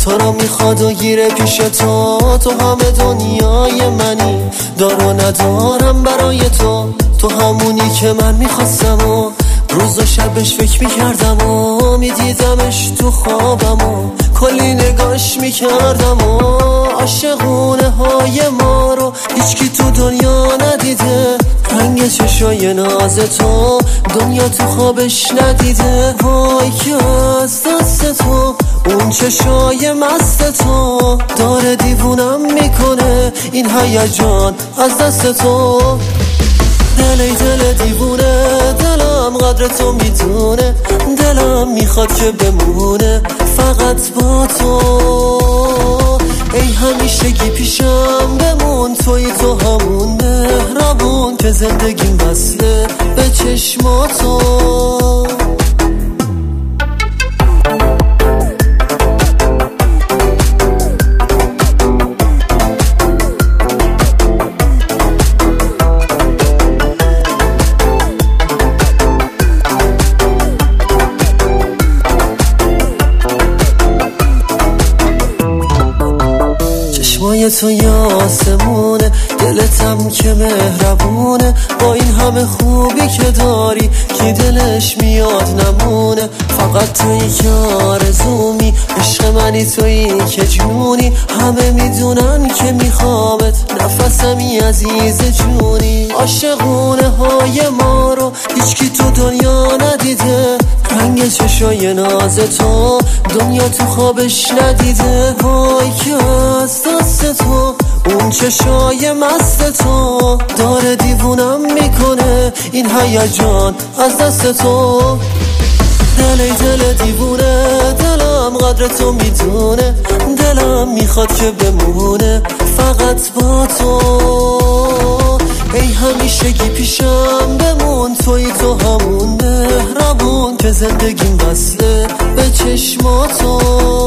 تو رو میخواد و گیره پیش تو همه دنیای منی، دار و ندارم برای تو همونی که من میخواستم و روز و شبش فکر میکردم و میدیدمش تو خوابم و کلی نگاش میکردم و عاشقونه های ما رو هیچکی تو دنیا ندیده، رنگ چشای ناز تو دنیا تو خوابش ندیده. وای که از دست تو اون چشای مست تو داره دیوونم میکنه، این هیجان از دست تو. دل دیوونه، دلم قدر تو میدونه، دلم میخواد که بمونه فقط با تو. ای همیشگی پیشم بمون، توی تو همون مهربون که زندگیم وصله به چشماتو. چشمای تو آسمونه، دلتم که مهربونه، با این همه خوبی که داری کی دلش میاد نمونه. فقط تویی که آرزومی، عشق منی تویی که جونی، همه میدونن که میخوامت، نفسمی عزیز جونی. عاشقونه های ما رو هیچکی تو دنیا ندیده، رنگ چشای ناز تو دنیا تو خوابش ندیده. وای که از دست تو اون چشای مست تو داره دیوونم میکنه، این هیجان از دست تو. دل دیوونه، دلم قدر تو میدونه، دلم میخواد که بمونه فقط با تو. ای همیشگی پیشم بمون، توی تو همون مهربون که زندگیم وصله به چشماتو.